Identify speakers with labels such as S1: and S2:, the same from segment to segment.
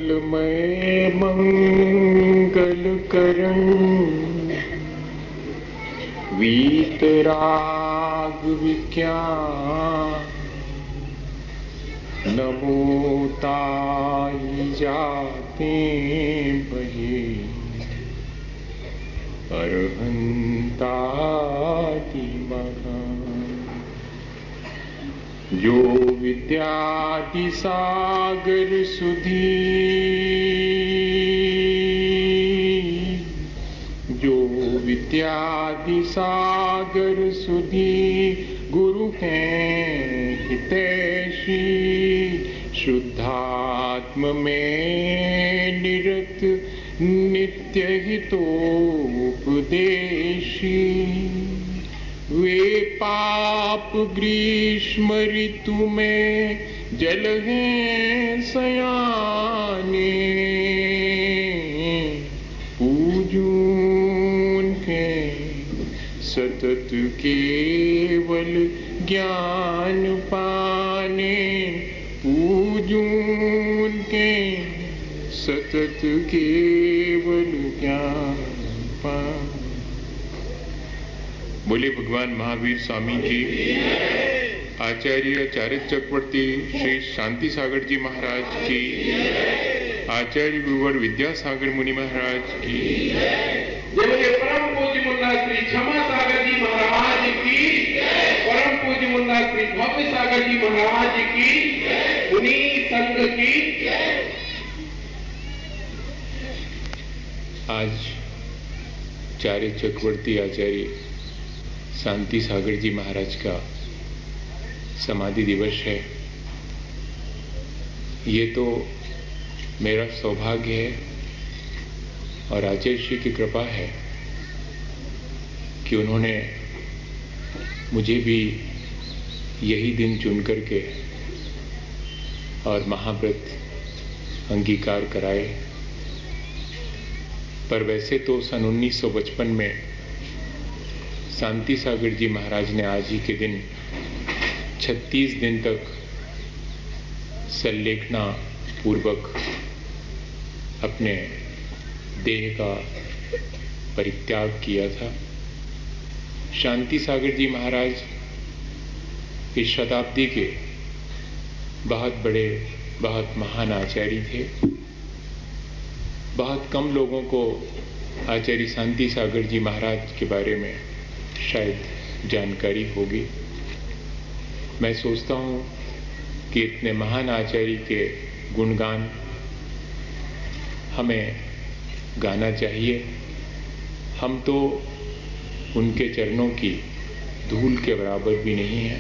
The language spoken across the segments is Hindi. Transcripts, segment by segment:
S1: मंगलमय मंगल करण वीतराग विज्ञान नमो ताई जाते बहे अरहंताति महा जो विद्यादि सागर सुधी जो विद्यादि सागर सुधी गुरु हैं हितैषी शुद्धात्म में निरत नित्य हितोपदेशी वे पाप ग्रीष्म ऋतु में जल हैं सयाने पूजून के सतत केवल ज्ञान पाने पूजून के सतत केवल ज्ञान पाने। बोले भगवान महावीर स्वामी जी, आचार्य चारित्र चक्रवर्ती श्री शांति सागर जी महाराज की, आचार्य गुरुवर विद्यासागर मुनि महाराज की,
S2: बोले परम पूज्य मुन्ना श्री क्षमा सागर जी महाराज की, परम पूज्य मुन्ना श्री भव्य सागर जी महाराज की, मुनि संघ की।
S1: आज चारित्र चक्रवर्ती आचार्य शांति सागर जी महाराज का समाधि दिवस है। ये तो मेरा सौभाग्य है और आचार्य श्री की कृपा है कि उन्होंने मुझे भी यही दिन चुन करके और महाव्रत अंगीकार कराए। पर वैसे तो सन 1955 में शांति सागर जी महाराज ने आज ही के दिन 36 दिन तक संलेखना पूर्वक अपने देह का परित्याग किया था। शांति सागर जी महाराज इस शताब्दी के बहुत बड़े, बहुत महान आचार्य थे। बहुत कम लोगों को आचार्य शांति सागर जी महाराज के बारे में शायद जानकारी होगी। मैं सोचता हूँ कि इतने महान आचार्य के गुणगान हमें गाना चाहिए। हम तो उनके चरणों की धूल के बराबर भी नहीं हैं।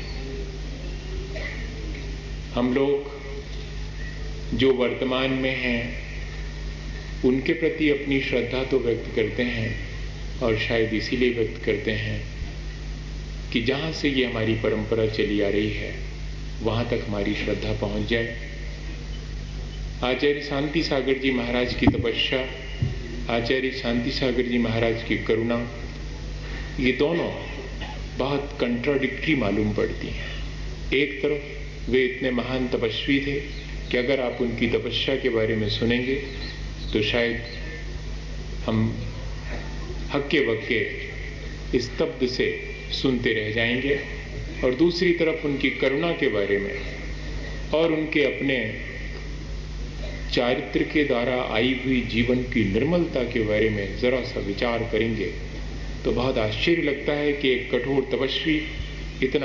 S1: हम लोग जो वर्तमान में हैं उनके प्रति अपनी श्रद्धा तो व्यक्त करते हैं और शायद इसीलिए व्यक्त करते हैं कि जहाँ से ये हमारी परंपरा चली आ रही है वहाँ तक हमारी श्रद्धा पहुँच जाए। आचार्य शांति सागर जी महाराज की तपस्या, आचार्य शांति सागर जी महाराज की करुणा, ये दोनों बहुत कंट्राडिक्टरी मालूम पड़ती हैं। एक तरफ वे इतने महान तपस्वी थे कि अगर आप उनकी तपस्या के बारे में सुनेंगे तो शायद हम हक्के बक्के स्तब्ध से सुनते रह जाएंगे। और दूसरी तरफ उनकी करुणा के बारे में और उनके अपने चारित्र के द्वारा आई हुई जीवन की निर्मलता के बारे में जरा सा विचार करेंगे तो बहुत आश्चर्य लगता है कि एक कठोर तपस्वी इतना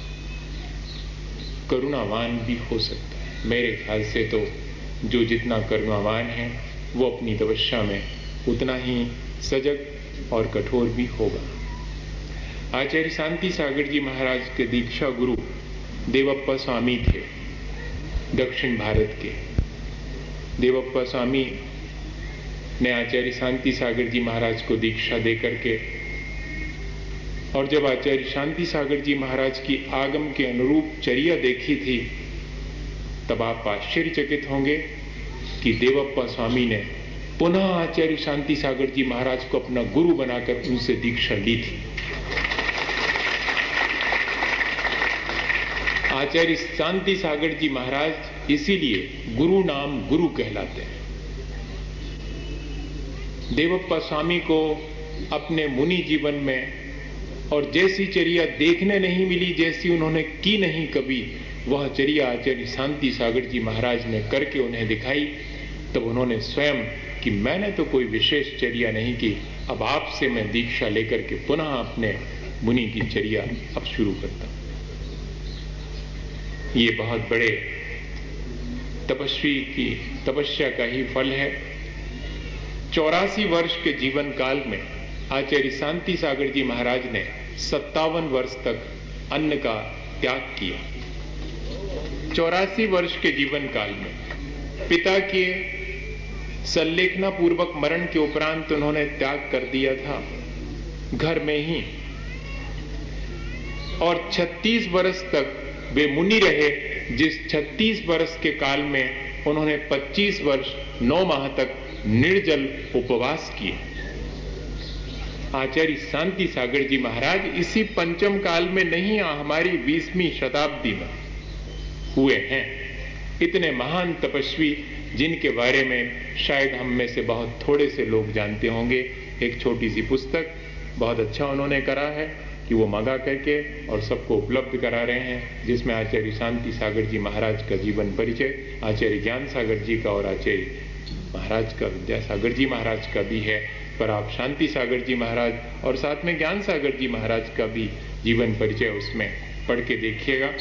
S1: करुणावान भी हो सकता है। मेरे ख्याल से तो जो जितना करुणावान है वो अपनी तपस्या में उतना ही सजग और कठोर भी होगा। आचार्य शांति सागर जी महाराज के दीक्षा गुरु देवप्पा स्वामी थे, दक्षिण भारत के। देवप्पा स्वामी ने आचार्य शांति सागर जी महाराज को दीक्षा दे करके, और जब आचार्य शांति सागर जी महाराज की आगम के अनुरूप चर्या देखी थी तब आप आश्चर्यचकित होंगे कि देवप्पा स्वामी ने पुनः आचार्य शांति सागर जी महाराज को अपना गुरु बनाकर उनसे दीक्षा ली थी। आचार्य शांति सागर जी महाराज इसीलिए गुरु नाम गुरु कहलाते हैं। देवप्पा स्वामी को अपने मुनि जीवन में और जैसी चर्या देखने नहीं मिली, जैसी उन्होंने की नहीं कभी, वह चर्या आचार्य शांति सागर जी महाराज ने करके उन्हें दिखाई। तब उन्होंने स्वयं कि मैंने तो कोई विशेष चर्या नहीं की, अब आपसे मैं दीक्षा लेकर के पुनः अपने मुनि की चर्या अब शुरू करता हूं। ये बहुत बड़े तपस्वी की तपस्या का ही फल है। 84 वर्ष के जीवन काल में आचार्य शांति सागर जी महाराज ने 57 वर्ष तक अन्न का त्याग किया। 84 वर्ष के जीवन काल में पिता के संलेखना पूर्वक मरण के उपरांत उन्होंने त्याग कर दिया था घर में ही, और 36 वर्ष तक वे मुनि रहे, जिस 36 वर्ष के काल में उन्होंने 25 वर्ष 9 माह तक निर्जल उपवास किए। आचार्य शांति सागर जी महाराज इसी पंचम काल में नहीं, हमारी 20वीं शताब्दी में हुए हैं। इतने महान तपस्वी जिनके बारे में शायद हम में से बहुत थोड़े से लोग जानते होंगे। एक छोटी सी पुस्तक बहुत अच्छा उन्होंने करा है कि वो मंगा करके और सबको उपलब्ध करा रहे हैं, जिसमें आचार्य शांति सागर जी महाराज का जीवन परिचय, आचार्य ज्ञान सागर जी का और आचार्य महाराज का, विद्यासागर जी महाराज का भी है, पर आप शांति सागर जी महाराज और साथ में ज्ञान सागर जी महाराज का भी जीवन परिचय उसमें पढ़ के देखिएगा।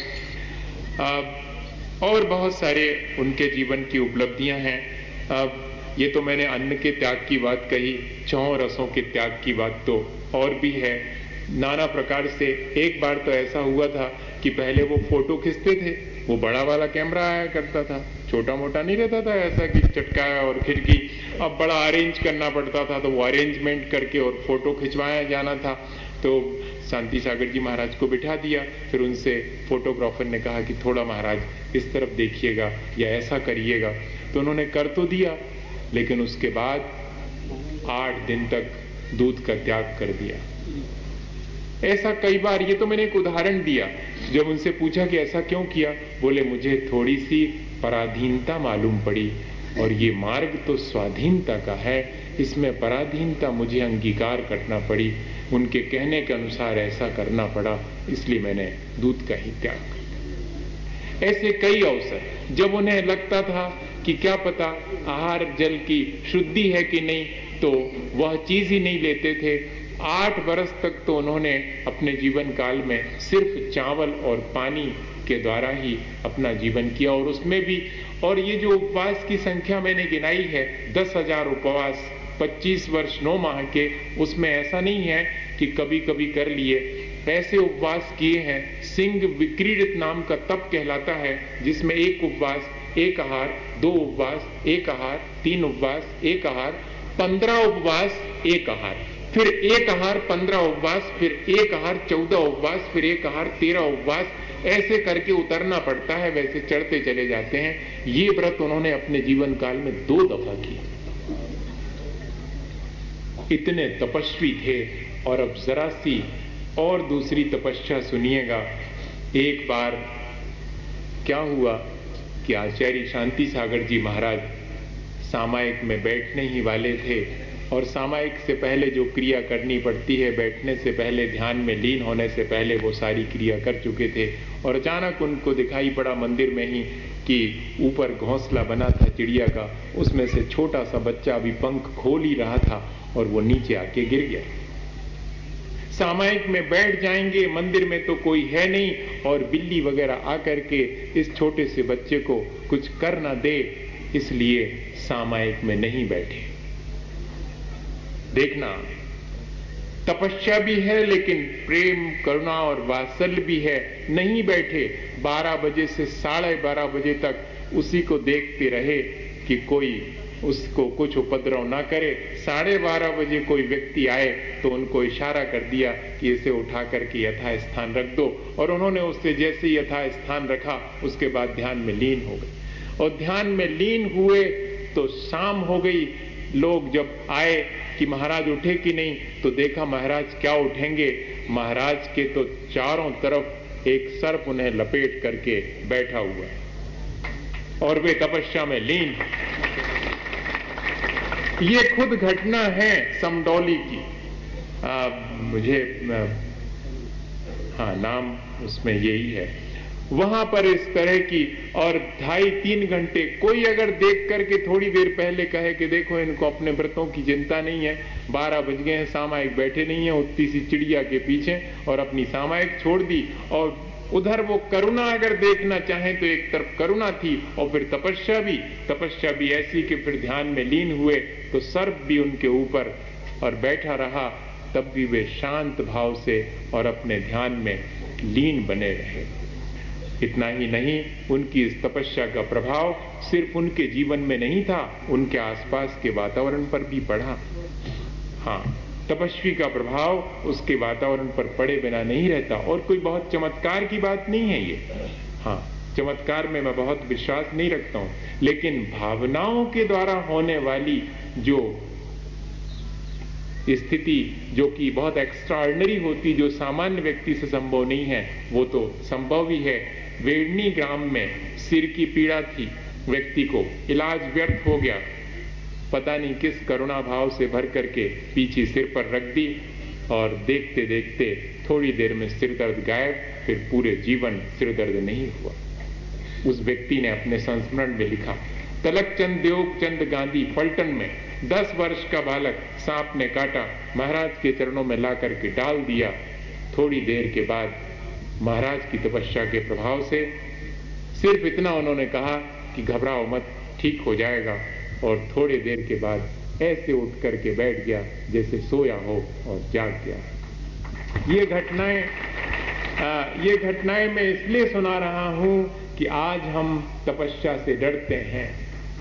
S1: और बहुत सारे उनके जीवन की उपलब्धियां हैं। ये तो मैंने अन्न के त्याग की बात कही, 4 रसों के त्याग की बात तो और भी है नाना प्रकार से। एक बार तो ऐसा हुआ था कि पहले वो फोटो खींचते थे, वो बड़ा वाला कैमरा आया करता था, छोटा मोटा नहीं रहता था ऐसा कि चटकाया और खिड़की, अब बड़ा अरेंज करना पड़ता था, तो वो अरेंजमेंट करके और फोटो खिंचवाया जाना था। तो शांति सागर जी महाराज को बिठा दिया, फिर उनसे फोटोग्राफर ने कहा कि थोड़ा महाराज इस तरफ देखिएगा या ऐसा करिएगा, तो उन्होंने कर तो दिया, लेकिन उसके बाद 8 दिन तक दूध का त्याग कर दिया। ऐसा कई बार, ये तो मैंने एक उदाहरण दिया। जब उनसे पूछा कि ऐसा क्यों किया, बोले मुझे थोड़ी सी पराधीनता मालूम पड़ी, और ये मार्ग तो स्वाधीनता का है, इसमें पराधीनता मुझे अंगीकार करना पड़ी, उनके कहने के अनुसार ऐसा करना पड़ा, इसलिए मैंने दूध का ही त्याग कर। ऐसे कई अवसर जब उन्हें लगता था कि क्या पता आहार जल की शुद्धि है कि नहीं, तो वह चीज ही नहीं लेते थे। 8 वर्ष तक तो उन्होंने अपने जीवन काल में सिर्फ चावल और पानी के द्वारा ही अपना जीवन किया, और उसमें भी, और ये जो उपवास की संख्या मैंने गिनाई है 10,000 उपवास 25 वर्ष 9 माह के, उसमें ऐसा नहीं है कि कभी कभी कर लिए, ऐसे उपवास किए हैं। सिंह विक्रीडित नाम का तप कहलाता है, जिसमें 1 उपवास 1 आहार, 2 उपवास 1 आहार, 3 उपवास 1 आहार, 15 उपवास 1 आहार, फिर 1 आहार 15 उपवास, फिर 1 आहार 14 उपवास, फिर 1 आहार 13 उपवास, ऐसे करके उतरना पड़ता है, वैसे चढ़ते चले जाते हैं। ये व्रत उन्होंने अपने जीवन काल में 2 दफा किया। इतने तपस्वी थे। और अब जरा सी और दूसरी तपस्या सुनिएगा। एक बार क्या हुआ कि आचार्य शांति सागर जी महाराज सामायिक में बैठने ही वाले थे, और सामायिक से पहले जो क्रिया करनी पड़ती है, बैठने से पहले, ध्यान में लीन होने से पहले, वो सारी क्रिया कर चुके थे। और अचानक उनको दिखाई पड़ा मंदिर में ही कि ऊपर घोंसला बना था चिड़िया का, उसमें से छोटा सा बच्चा अभी पंख खोल ही रहा था और वो नीचे आके गिर गया। सामायिक में बैठ जाएंगे, मंदिर में तो कोई है नहीं, और बिल्ली वगैरह आकर के इस छोटे से बच्चे को कुछ कर ना दे, इसलिए सामायिक में नहीं बैठे। देखना, तपस्या भी है लेकिन प्रेम, करुणा और वात्सल्य भी है। नहीं बैठे, 12 बजे से 12:30 बजे तक उसी को देखते रहे कि कोई उसको कुछ उपद्रव ना करे। 12:30 बजे कोई व्यक्ति आए तो उनको इशारा कर दिया कि इसे उठा करके यथा स्थान रख दो, और उन्होंने उससे जैसे यथा स्थान रखा, उसके बाद ध्यान में लीन हो गए। और ध्यान में लीन हुए तो शाम हो गई। लोग जब आए कि महाराज उठे कि नहीं, तो देखा महाराज क्या उठेंगे, महाराज के तो चारों तरफ एक सर्प उन्हें लपेट करके बैठा हुआ, और वे तपस्या में लीन। ये खुद घटना है समडौली की। मुझे हाँ नाम उसमें यही है। वहां पर इस तरह की, और 2.5-3 घंटे कोई अगर देख करके थोड़ी देर पहले कहे कि देखो इनको अपने व्रतों की चिंता नहीं है, 12 बज गए हैं, सामायिक बैठे नहीं है उतनी सी चिड़िया के पीछे, और अपनी सामायिक छोड़ दी, और उधर वो करुणा अगर देखना चाहें तो एक तरफ करुणा थी और फिर तपस्या भी ऐसी कि फिर ध्यान में लीन हुए तो सर्प भी उनके ऊपर और बैठा रहा, तब भी वे शांत भाव से और अपने ध्यान में लीन बने रहे। इतना ही नहीं, उनकी इस तपस्या का प्रभाव सिर्फ उनके जीवन में नहीं था, उनके आसपास के वातावरण पर भी पड़ा। हाँ, तपस्वी का प्रभाव उसके वातावरण पर पड़े बिना नहीं रहता, और कोई बहुत चमत्कार की बात नहीं है ये। हाँ, चमत्कार में मैं बहुत विश्वास नहीं रखता हूं, लेकिन भावनाओं के द्वारा होने वाली जो स्थिति, जो कि बहुत एक्स्ट्राऑर्डिनरी होती, जो सामान्य व्यक्ति से संभव नहीं है, वो तो संभव ही है। वेड़नी ग्राम में सिर की पीड़ा थी व्यक्ति को, इलाज व्यर्थ हो गया, पता नहीं किस करुणा भाव से भर करके पीछे सिर पर रख दी, और देखते देखते थोड़ी देर में सिर दर्द गायब, फिर पूरे जीवन सिर दर्द नहीं हुआ। उस व्यक्ति ने अपने संस्मरण में लिखा, तलकचंद देवचंद गांधी फलटन में 10 वर्ष का बालक सांप ने काटा, महाराज के चरणों में ला करके डाल दिया। थोड़ी देर के बाद महाराज की तपस्या के प्रभाव से सिर्फ इतना उन्होंने कहा कि घबराओ मत, ठीक हो जाएगा, और थोड़ी देर के बाद ऐसे उठ करके बैठ गया जैसे सोया हो और जाग गया। ये घटनाएं मैं इसलिए सुना रहा हूं कि आज हम तपस्या से डरते हैं।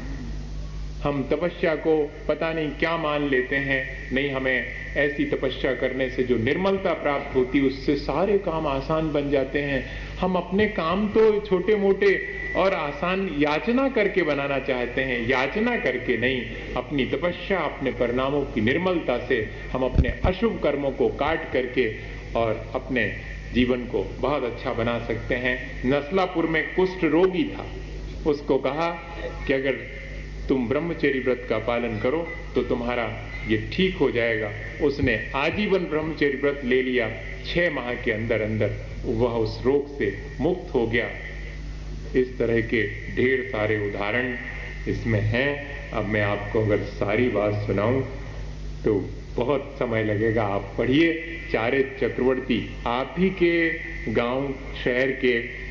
S1: हम तपस्या को पता नहीं क्या मान लेते हैं। नहीं, हमें ऐसी तपस्या करने से जो निर्मलता प्राप्त होती, उससे सारे काम आसान बन जाते हैं। हम अपने काम तो छोटे मोटे और आसान याचना करके बनाना चाहते हैं, याचना करके नहीं, अपनी तपस्या, अपने परिणामों की निर्मलता से हम अपने अशुभ कर्मों को काट करके और अपने जीवन को बहुत अच्छा बना सकते हैं। नसलापुर में कुष्ठ रोगी था, उसको कहा कि अगर तुम ब्रह्मचर्य व्रत का पालन करो तो तुम्हारा ये ठीक हो जाएगा। उसने आजीवन ब्रह्मचर्य व्रत ले लिया, 6 माह के अंदर अंदर वह उस रोग से मुक्त हो गया। इस तरह के ढेर सारे उदाहरण इसमें हैं। अब मैं आपको अगर सारी बात सुनाऊं तो बहुत समय लगेगा। आप पढ़िए, चारित्र चक्रवर्ती, आप ही के गांव शहर के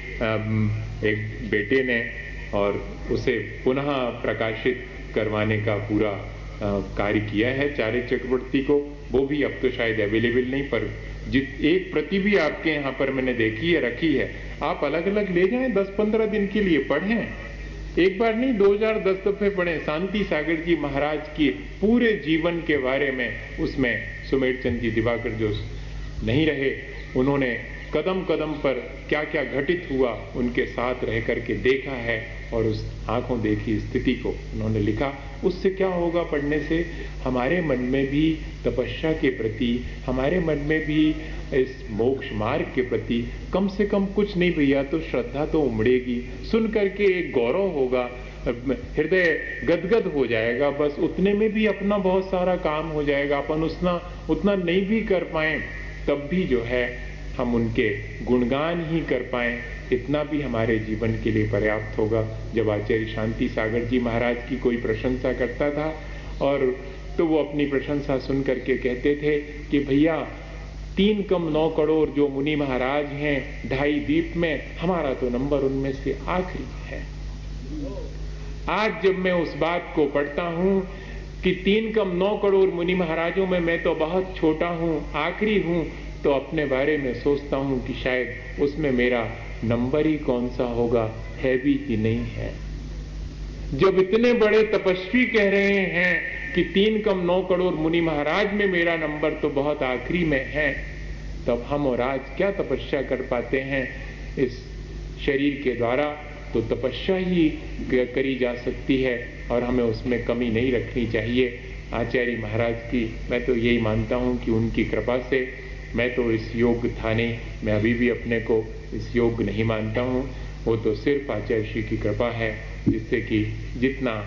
S1: एक बेटे ने और उसे पुनः प्रकाशित करवाने का पूरा कार्य किया है चारित्र चक्रवर्ती को। वो भी अब तो शायद अवेलेबल नहीं, पर एक प्रति भी आपके यहाँ पर मैंने देखी है, रखी है। आप अलग अलग ले जाएं, 10-15 दिन के लिए पढ़ें, एक बार नहीं 2010 दफे पढ़ें। शांति सागर जी महाराज की पूरे जीवन के बारे में उसमें सुमेरचंद जी दिवाकर जो नहीं रहे, उन्होंने कदम कदम पर क्या क्या घटित हुआ उनके साथ रह करके देखा है, और उस आंखों देखी स्थिति को उन्होंने लिखा। उससे क्या होगा पढ़ने से, हमारे मन में भी तपस्या के प्रति, हमारे मन में भी इस मोक्ष मार्ग के प्रति कम से कम कुछ नहीं भैया तो श्रद्धा तो उमड़ेगी, सुन करके एक गौरव होगा, हृदय गदगद हो जाएगा। बस उतने में भी अपना बहुत सारा काम हो जाएगा। अपन उतना नहीं भी कर पाए तब भी जो है हम उनके गुणगान ही कर पाए, इतना भी हमारे जीवन के लिए पर्याप्त होगा। जब आचार्य शांति सागर जी महाराज की कोई प्रशंसा करता था, और तो वो अपनी प्रशंसा सुन करके कहते थे कि भैया 3 कम 9 करोड़ जो मुनि महाराज हैं 2.5 द्वीप में, हमारा तो नंबर उनमें से आखिरी है। आज जब मैं उस बात को पढ़ता हूं कि 3 कम 9 करोड़ मुनि महाराजों में मैं तो बहुत छोटा हूं, आखिरी हूं, तो अपने बारे में सोचता हूं कि शायद उसमें मेरा नंबर ही कौन सा होगा, है भी कि नहीं है। जब इतने बड़े तपस्वी कह रहे हैं कि 3 कम 9 करोड़ मुनि महाराज में मेरा नंबर तो बहुत आखिरी में है, तब हम और आज क्या तपस्या कर पाते हैं इस शरीर के द्वारा। तो तपस्या ही करी जा सकती है और हमें उसमें कमी नहीं रखनी चाहिए। आचार्य महाराज की मैं तो यही मानता हूं कि उनकी कृपा से मैं तो इस योग्य था नहीं, मैं अभी भी अपने को इस योग्य नहीं मानता हूं। वो तो सिर्फ आचार्य श्री की कृपा है, जिससे कि जितना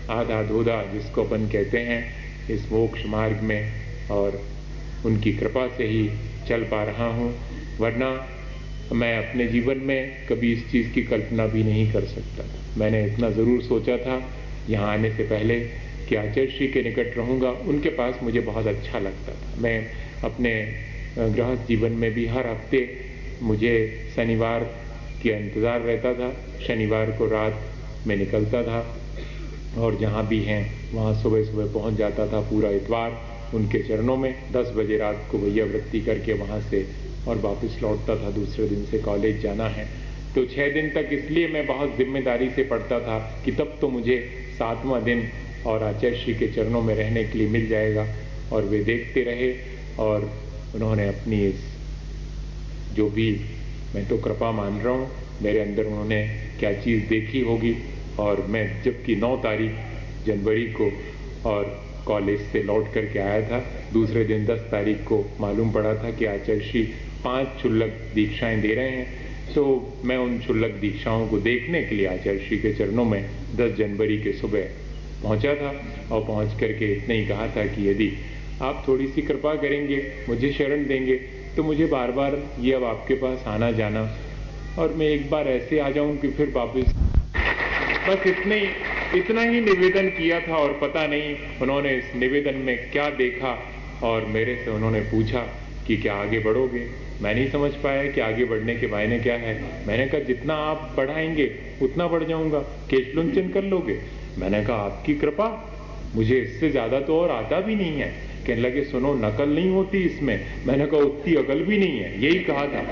S1: आधा धोधा जिसको अपन कहते हैं इस मोक्ष मार्ग में, और उनकी कृपा से ही चल पा रहा हूँ, वरना मैं अपने जीवन में कभी इस चीज़ की कल्पना भी नहीं कर सकता था। मैंने इतना ज़रूर सोचा था यहाँ आने से पहले कि आचार्य श्री के निकट रहूँगा, उनके पास मुझे बहुत अच्छा लगता था। मैं अपने गृहस्थ जीवन में भी हर हफ्ते मुझे शनिवार के इंतज़ार रहता था, शनिवार को रात में निकलता था और जहाँ भी हैं वहाँ सुबह सुबह पहुँच जाता था, पूरा इतवार उनके चरणों में 10 बजे रात को भैया वृत्ति करके वहाँ से और वापस लौटता था। दूसरे दिन से कॉलेज जाना है, तो 6 दिन तक इसलिए मैं बहुत जिम्मेदारी से पढ़ता था कि तब तो मुझे 7वां दिन और आचार्य श्री के चरणों में रहने के लिए मिल जाएगा। और वे देखते रहे और उन्होंने अपनी इस जो भी मैं तो कृपा मान रहा हूँ, मेरे अंदर उन्होंने क्या चीज़ देखी होगी। और मैं जबकि 9 तारीख जनवरी को और कॉलेज से लौट करके आया था, दूसरे दिन 10 तारीख को मालूम पड़ा था कि आचार्य श्री 5 क्षुल्लक दीक्षाएं दे रहे हैं। तो मैं उन क्षुल्लक दीक्षाओं को देखने के लिए आचार्य श्री के चरणों में 10 जनवरी के सुबह पहुंचा था और पहुंच करके इतना ही कहा था कि यदि आप थोड़ी सी कृपा करेंगे, मुझे शरण देंगे, तो मुझे बार बार ये अब आपके पास आना जाना, और मैं एक बार ऐसे आ जाऊं कि फिर वापस, बस इतना ही निवेदन किया था। और पता नहीं उन्होंने इस निवेदन में क्या देखा और मेरे से उन्होंने पूछा कि क्या आगे बढ़ोगे। मैं नहीं समझ पाया कि आगे बढ़ने के मायने क्या है। मैंने कहा जितना आप बढ़ाएंगे उतना बढ़ जाऊंगा, केशलुंचन कर लोगे। मैंने कहा आपकी कृपा, मुझे इससे ज्यादा तो और आता भी नहीं है। कहने लगे सुनो, नकल नहीं होती इसमें। मैंने कहा उतनी अकल भी नहीं है, यही कहा था,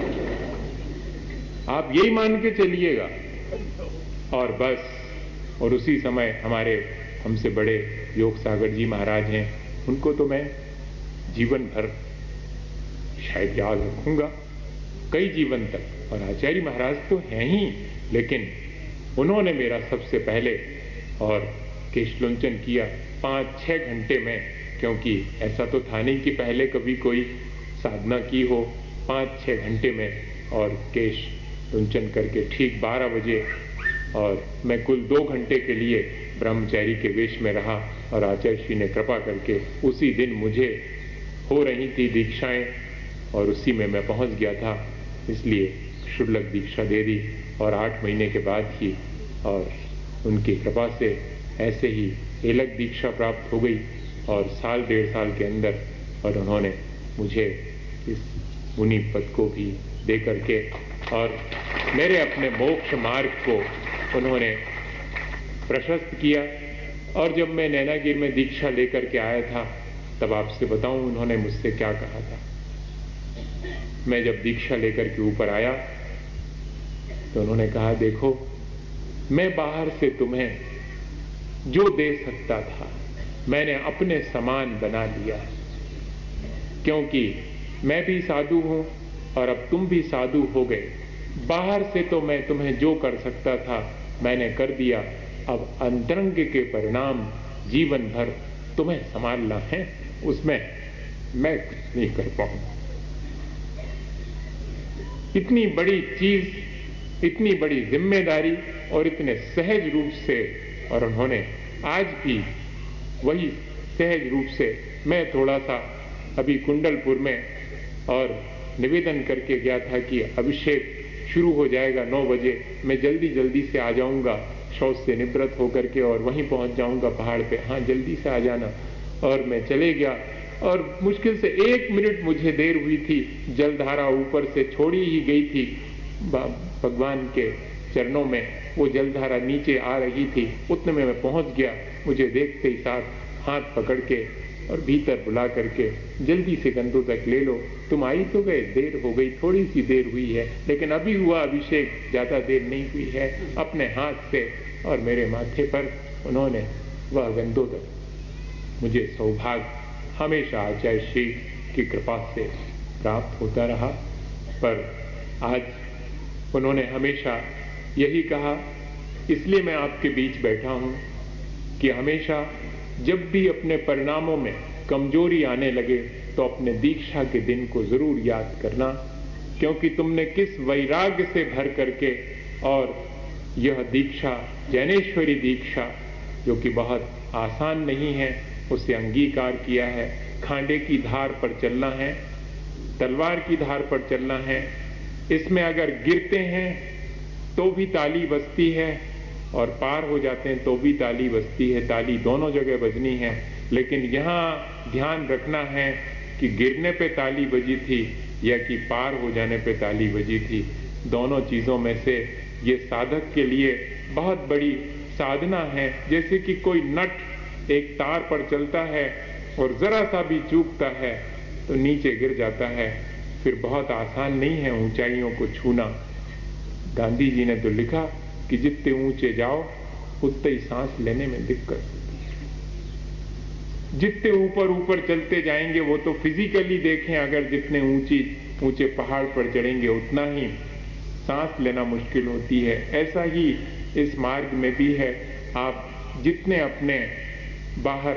S1: आप यही मान के चलिएगा। और बस, और उसी समय हमारे हमसे बड़े योग सागर जी महाराज हैं, उनको तो मैं जीवन भर शायद याद रखूंगा, कई जीवन तक। और आचार्य महाराज तो हैं ही, लेकिन उन्होंने मेरा सबसे पहले और केशलुंचन किया 5-6 घंटे में, क्योंकि ऐसा तो था नहीं कि पहले कभी कोई साधना की हो। 5-6 घंटे में और केशलुंचन करके ठीक 12 बजे, और मैं कुल 2 घंटे के लिए ब्रह्मचारी के वेश में रहा। और आचार्य श्री ने कृपा करके उसी दिन मुझे हो रही थी दीक्षाएं और उसी में मैं पहुंच गया था, इसलिए क्षुल्लक दीक्षा दे दी। और 8 महीने के बाद ही और उनकी कृपा से ऐसे ही एलक दीक्षा प्राप्त हो गई, और 1.5 साल के अंदर और उन्होंने मुझे इस मुनि पद को भी दे करके और मेरे अपने मोक्ष मार्ग को उन्होंने प्रशस्त किया। और जब मैं नैनागिर में दीक्षा लेकर के आया था, तब आपसे बताऊं उन्होंने मुझसे क्या कहा था। मैं जब दीक्षा लेकर के ऊपर आया तो उन्होंने कहा, देखो मैं बाहर से तुम्हें जो दे सकता था मैंने अपने समान बना लिया, क्योंकि मैं भी साधु हूं और अब तुम भी साधु हो गए। बाहर से तो मैं तुम्हें जो कर सकता था मैंने कर दिया, अब अंतरंग के परिणाम जीवन भर तुम्हें संभालना है, उसमें मैं कुछ नहीं कर पाऊंगा। इतनी बड़ी चीज, इतनी बड़ी जिम्मेदारी और इतने सहज रूप से, और उन्होंने आज भी वही सहज रूप से, मैं थोड़ा सा अभी कुंडलपुर में और निवेदन करके गया था कि अभिषेक शुरू हो जाएगा 9 बजे, मैं जल्दी से आ जाऊंगा शौच से निवृत्त होकर के और वहीं पहुंच जाऊंगा पहाड़ पे, हाँ जल्दी से आ जाना। और मैं चले गया और मुश्किल से 1 मिनट मुझे देर हुई थी, जलधारा ऊपर से छोड़ी ही गई थी भगवान के चरणों में, वो जलधारा नीचे आ रही थी, उतने में मैं पहुंच गया। मुझे देखते ही साथ हाथ पकड़ के और भीतर बुला करके, जल्दी से गंदों तक ले लो, तुम आई तो गए, देर हो गई, थोड़ी सी देर हुई है, लेकिन अभी हुआ अभिषेक, ज्यादा देर नहीं हुई है। अपने हाथ से और मेरे माथे पर उन्होंने वह गंदों तक, मुझे सौभाग्य हमेशा आचार्य श्री की कृपा से प्राप्त होता रहा। पर आज उन्होंने हमेशा यही कहा, इसलिए मैं आपके बीच बैठा हूं कि हमेशा जब भी अपने परिणामों में कमजोरी आने लगे तो अपने दीक्षा के दिन को जरूर याद करना, क्योंकि तुमने किस वैराग्य से भर करके और यह दीक्षा, ज्ञानेश्वरी दीक्षा जो कि बहुत आसान नहीं है, उसे अंगीकार किया है। खांडे की धार पर चलना है, तलवार की धार पर चलना है। इसमें अगर गिरते हैं तो भी ताली बजती है और पार हो जाते हैं तो भी ताली बजती है। ताली दोनों जगह बजनी है, लेकिन यहाँ ध्यान रखना है कि गिरने पे ताली बजी थी या कि पार हो जाने पे ताली बजी थी। दोनों चीज़ों में से ये साधक के लिए बहुत बड़ी साधना है। जैसे कि कोई नट एक तार पर चलता है और जरा सा भी चूकता है तो नीचे गिर जाता है। फिर बहुत आसान नहीं है ऊंचाइयों को छूना। गांधी जी ने तो लिखा कि जितने ऊंचे जाओ उतने ही सांस लेने में दिक्कत होती है। जितने ऊपर ऊपर चलते जाएंगे, वो तो फिजिकली देखें, अगर जितने ऊंचे पहाड़ पर चढ़ेंगे उतना ही सांस लेना मुश्किल होती है। ऐसा ही इस मार्ग में भी है। आप जितने अपने बाहर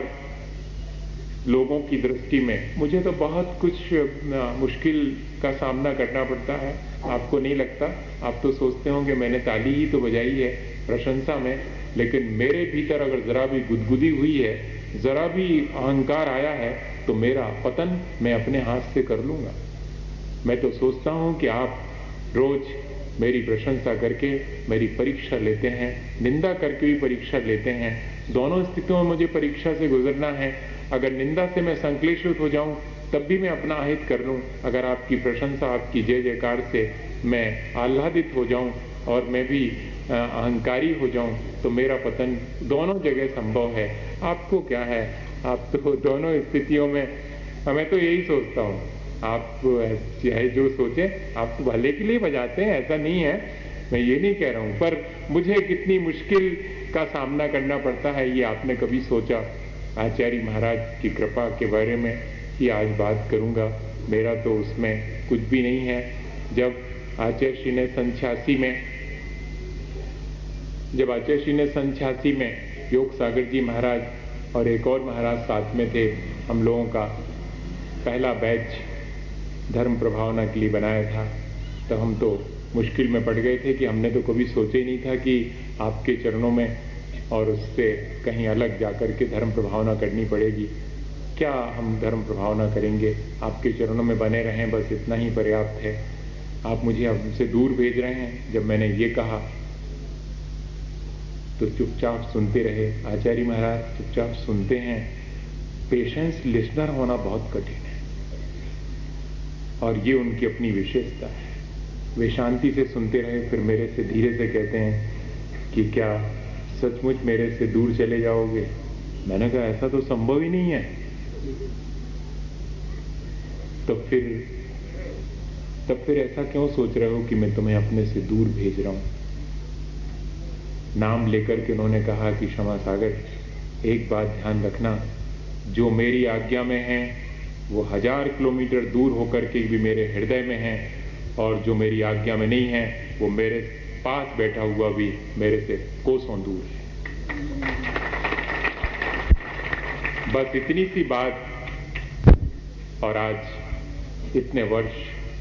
S1: लोगों की दृष्टि में, मुझे तो बहुत कुछ मुश्किल का सामना करना पड़ता है। आपको नहीं लगता? आप तो सोचते होंगे मैंने ताली ही तो बजाई है प्रशंसा में, लेकिन मेरे भीतर अगर जरा भी गुदगुदी हुई है, जरा भी अहंकार आया है, तो मेरा पतन मैं अपने हाथ से कर लूंगा। मैं तो सोचता हूं कि आप रोज मेरी प्रशंसा करके मेरी परीक्षा लेते हैं, निंदा करके भी परीक्षा लेते हैं। दोनों स्थितियों में मुझे परीक्षा से गुजरना है। अगर निंदा से मैं संक्लेशित हो जाऊं तब भी मैं अपना अहित कर लूं। अगर आपकी प्रशंसा, आपकी जय जयकार से मैं आह्लादित हो जाऊं और मैं भी अहंकारी हो जाऊं तो मेरा पतन दोनों जगह संभव है। आपको क्या है? आप तो दोनों स्थितियों में, मैं तो यही सोचता हूं, आप चाहे जो सोचे, आप तो भले के लिए बजाते हैं, ऐसा नहीं है, मैं ये नहीं कह रहा हूं। पर मुझे कितनी मुश्किल का सामना करना पड़ता है ये आपने कभी सोचा? आचार्य महाराज की कृपा के बारे में ही आज बात करूंगा। मेरा तो उसमें कुछ भी नहीं है। जब आचार्य श्री ने सन 86 में योग सागर जी महाराज और एक और महाराज साथ में थे, हम लोगों का पहला बैच धर्म प्रभावना के लिए बनाया था, तो हम तो मुश्किल में पड़ गए थे कि हमने तो कभी सोचा ही नहीं था कि आपके चरणों में और उससे कहीं अलग जाकर के धर्म प्रभावना करनी पड़ेगी। क्या हम धर्म प्रभावना करेंगे? आपके चरणों में बने रहें, बस इतना ही पर्याप्त है। आप मुझे हमसे दूर भेज रहे हैं। जब मैंने ये कहा तो चुपचाप सुनते रहे। आचार्य महाराज चुपचाप सुनते हैं। पेशेंस लिसनर होना बहुत कठिन है और ये उनकी अपनी विशेषता है। वे शांति से सुनते रहे, फिर मेरे से धीरे से कहते हैं कि क्या सचमुच मेरे से दूर चले जाओगे? मैंने कहा ऐसा तो संभव ही नहीं है। तब फिर ऐसा क्यों सोच रहे हो कि मैं तुम्हें अपने से दूर भेज रहा हूं? नाम लेकर के उन्होंने कहा कि क्षमा सागर, एक बात ध्यान रखना, जो मेरी आज्ञा में है वो 1000 किलोमीटर दूर होकर के भी मेरे हृदय में है, और जो मेरी आज्ञा में नहीं है वो मेरे पास बैठा हुआ भी मेरे से कोसों दूर है। बस इतनी सी बात, और आज इतने वर्ष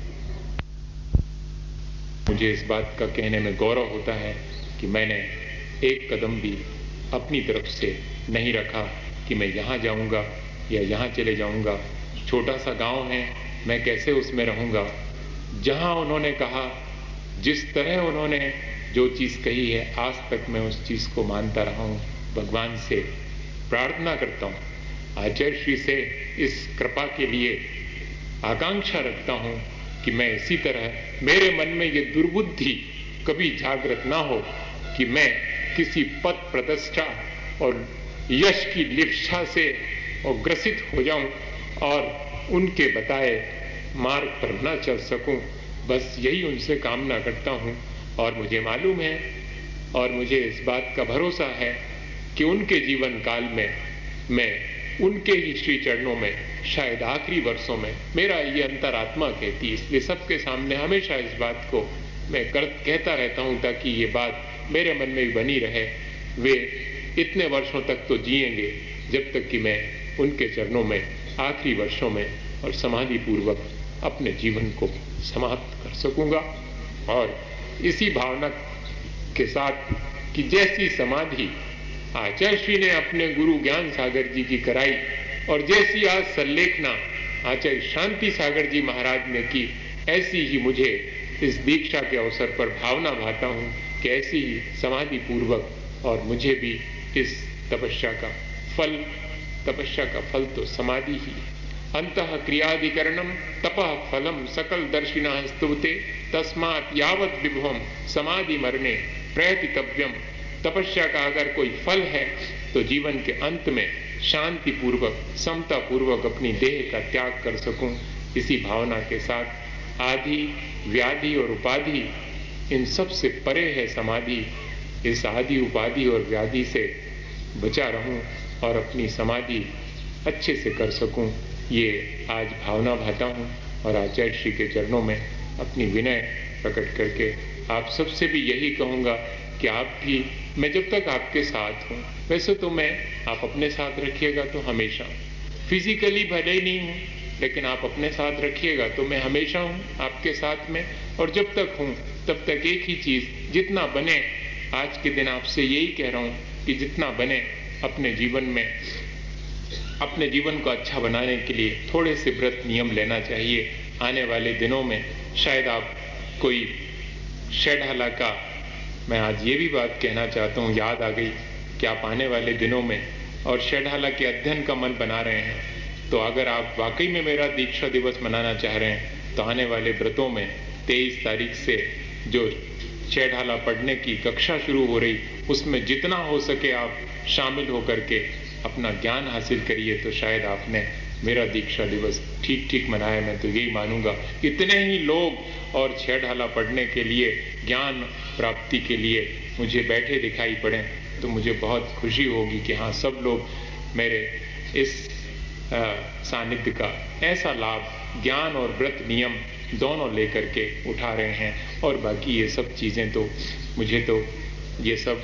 S1: मुझे इस बात का कहने में गौरव होता है कि मैंने एक कदम भी अपनी तरफ से नहीं रखा कि मैं यहाँ जाऊँगा या यहाँ चले जाऊँगा। छोटा सा गांव है, मैं कैसे उसमें रहूँगा? जहाँ उन्होंने कहा, जिस तरह उन्होंने जो चीज़ कही है, आज तक मैं उस चीज़ को मानता रहा हूँ। भगवान से प्रार्थना करता हूँ, आचार्य श्री से इस कृपा के लिए आकांक्षा रखता हूँ कि मैं इसी तरह, मेरे मन में ये दुर्बुद्धि कभी जागृत ना हो कि मैं किसी पद प्रतिष्ठा और यश की लिप्सा से ग्रसित हो जाऊं और उनके बताए मार्ग पर न चल सकूं। बस यही उनसे कामना करता हूं। और मुझे मालूम है और मुझे इस बात का भरोसा है कि उनके जीवन काल में मैं उनके ही श्री चरणों में, शायद आखिरी वर्षों में, मेरा ये अंतरात्मा कहती, इसलिए सबके सामने हमेशा इस बात को मैं कहता रहता हूं ताकि ये बात मेरे मन में भी बनी रहे। वे इतने वर्षों तक तो जिएंगे जब तक कि मैं उनके चरणों में आखिरी वर्षों में और समाधि पूर्वक अपने जीवन को समाप्त कर सकूंगा। और इसी भावना के साथ कि जैसी समाधि आचार्य श्री ने अपने गुरु ज्ञान सागर जी की कराई, और जैसी आज संलेखना आचार्य शांति सागर जी महाराज ने की, ऐसी ही मुझे इस दीक्षा के अवसर पर भावना भाता हूँ कि ऐसी ही समाधि पूर्वक और मुझे भी इस तपस्या का फल तो समाधि ही। अंतः क्रियाधिकरणम तपः फलम सकल दर्शिनः स्तुते तस्मात् यावत् विभवम समाधि मरणे प्रयतितव्यम। तपस्या का अगर कोई फल है तो जीवन के अंत में शांति पूर्वक समता पूर्वक अपनी देह का त्याग कर सकूं, इसी भावना के साथ आदि व्याधि और उपाधि इन सब से परे है समाधि। इस आदि उपाधि और व्याधि से बचा रहूं और अपनी समाधि अच्छे से कर सकूं, ये आज भावना भाता हूं। और आचार्य श्री के चरणों में अपनी विनय प्रकट करके आप सबसे भी यही कहूँगा कि आप भी, मैं जब तक आपके साथ हूँ, वैसे तो मैं, आप अपने साथ रखिएगा तो हमेशा, फिजिकली भले ही नहीं हूँ लेकिन आप अपने साथ रखिएगा तो मैं हमेशा हूँ आपके साथ में। और जब तक हूँ तब तक एक ही चीज़, जितना बने, आज के दिन आपसे यही कह रहा हूँ कि जितना बने अपने जीवन में, अपने जीवन को अच्छा बनाने के लिए थोड़े से व्रत नियम लेना चाहिए। आने वाले दिनों में शायद आप कोई षडहाला का, मैं आज ये भी बात कहना चाहता हूँ, याद आ गई कि आप आने वाले दिनों में और षडहाला के अध्ययन का मन बना रहे हैं, तो अगर आप वाकई में मेरा दीक्षा दिवस मनाना चाह रहे हैं तो आने वाले व्रतों में 23 तारीख से जो षडहाला पढ़ने की कक्षा शुरू हो रही, उसमें जितना हो सके आप शामिल होकर के अपना ज्ञान हासिल करिए, तो शायद आपने मेरा दीक्षा दिवस ठीक मनाया। मैं तो यही मानूंगा, इतने ही लोग और षडहाला पढ़ने के लिए, ज्ञान प्राप्ति के लिए मुझे बैठे दिखाई पड़े तो मुझे बहुत खुशी होगी कि हाँ, सब लोग मेरे इस सानिध्य का ऐसा लाभ ज्ञान और व्रत नियम दोनों लेकर के उठा रहे हैं। और बाकी ये सब चीज़ें तो मुझे तो ये सब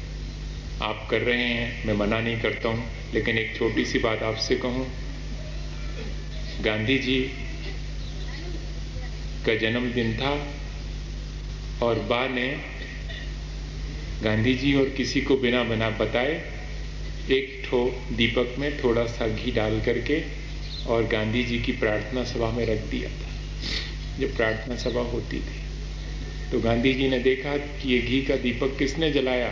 S1: आप कर रहे हैं, मैं मना नहीं करता हूँ, लेकिन एक छोटी सी बात आपसे कहूँ, गांधी जी का जन्मदिन था और बा ने गांधी जी और किसी को बिना बताए एक ठो दीपक में थोड़ा सा घी डाल करके और गांधी जी की प्रार्थना सभा में रख दिया था। जब प्रार्थना सभा होती थी तो गांधी जी ने देखा कि ये घी का दीपक किसने जलाया,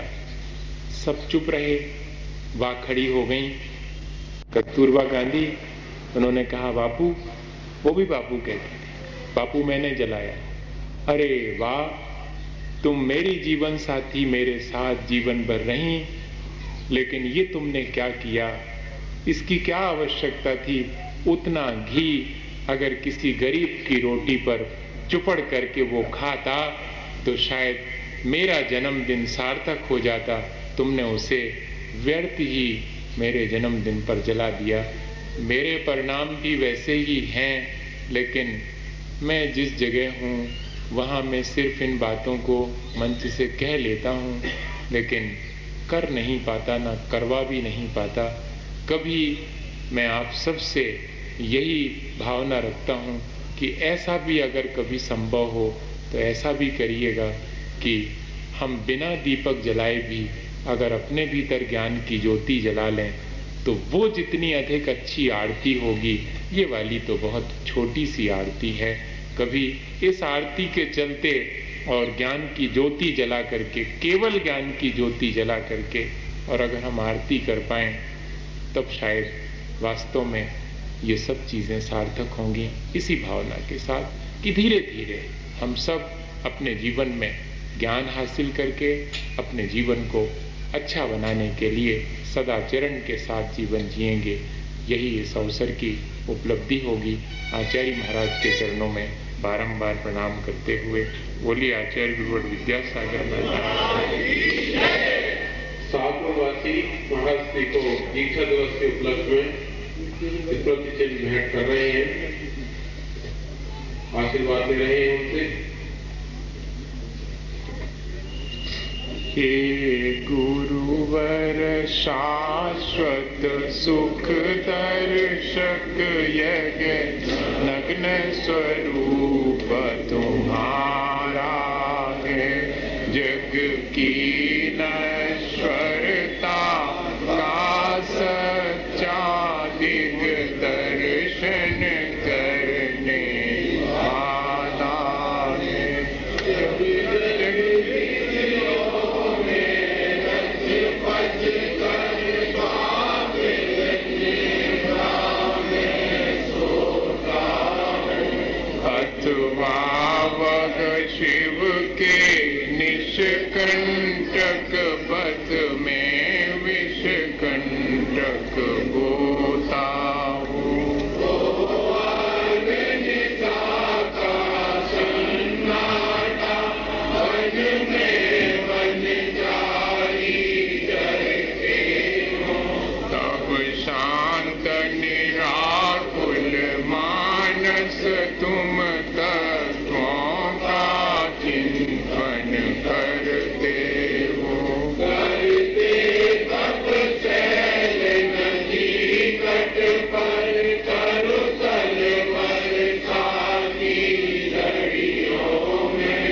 S1: सब चुप रहे, वाह खड़ी हो गई कस्तूरबा गांधी। उन्होंने कहा, बापू, वो भी बापू कहती थी, बापू मैंने जलाया। अरे वाह, तुम मेरी जीवन साथी, मेरे साथ जीवन भर रही, लेकिन ये तुमने क्या किया, इसकी क्या आवश्यकता थी। उतना घी अगर किसी गरीब की रोटी पर चुपड़ करके वो खाता तो शायद मेरा जन्मदिन सार्थक हो जाता। तुमने उसे व्यर्थ ही मेरे जन्मदिन पर जला दिया। मेरे परिणाम भी वैसे ही हैं, लेकिन मैं जिस जगह हूँ वहाँ मैं सिर्फ इन बातों को मंच से कह लेता हूँ, लेकिन कर नहीं पाता, ना करवा भी नहीं पाता। कभी मैं आप सबसे यही भावना रखता हूँ कि ऐसा भी अगर कभी संभव हो तो ऐसा भी करिएगा कि हम बिना दीपक जलाए भी अगर अपने भीतर ज्ञान की ज्योति जला लें तो वो जितनी अधिक अच्छी आरती होगी, ये वाली तो बहुत छोटी सी आरती है। कभी इस आरती के चलते और ज्ञान की ज्योति जला करके, केवल ज्ञान की ज्योति जला करके, और अगर हम आरती कर पाएं तब शायद वास्तव में ये सब चीज़ें सार्थक होंगी। इसी भावना के साथ कि धीरे धीरे हम सब अपने जीवन में ज्ञान हासिल करके अपने जीवन को अच्छा बनाने के लिए सदाचरण के साथ जीवन जिएंगे, यही इस अवसर की उपलब्धि होगी। आचार्य महाराज के चरणों में बारंबार प्रणाम करते हुए बोलिए आचार्य गुरुवर विद्यासागर महाराज।
S2: सागरवासी महाराज श्री को दीक्षा दिवस के उपलक्ष्य में प्रति चिन्ह भेंट कर रहे हैं, आशीर्वाद ले रहे हैं उनसे।
S1: हे गुरुवर शाश्वत सुख दर्शक यज्ञ नग्न स्वरूप तुम्हारा है, जग की नश्वरता कंटक पथ में विष कंटक बोता हो। तब शांत निराकुल मानस तुम तत्वों का चिंतन करते हो। करते तप शैल नदी कट पर तरुतल वर्षाती लड़ियों में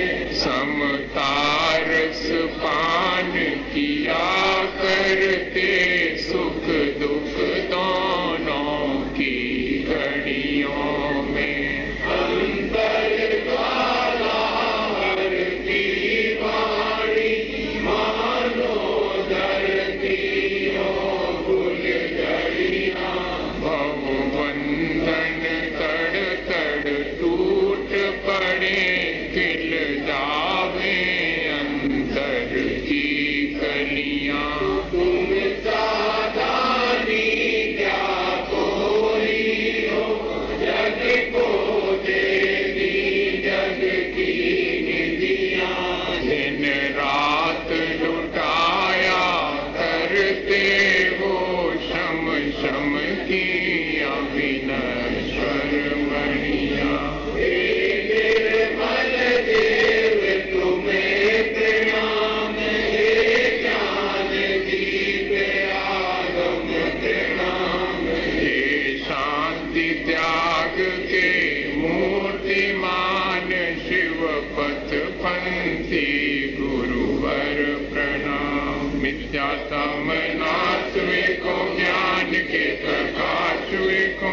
S1: समतारस पान किया करते सुख दुख दोनों की घड़ियों में। अंतर द्वारा हर की वाणी मानो धरती हो फूल झड़ियां। भवबंधन तड़ तड़ टूट पड़े खिल जावे अंतर की कलियां। तुम साधानी क्या कोई हो जग को देवी जग की निधियां। दिन रात लुटाया करते हो शम शम की अविनश्वर मणियां। हे निर्मल देव तुम्हें प्रणाम। हे ज्ञान दीप आगम प्रणाम। हे शांति त्याग के मूर्तिमान शिव पथ पंथी गुरुवर प्रणाम। मिथ्यातम नाश को ज्ञान के प्रकाश को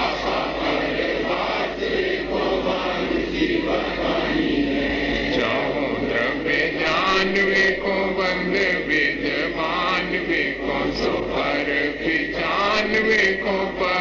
S1: चाहो द्रव्य जानवे को बंद वेद मानवे को सुहर जानवे को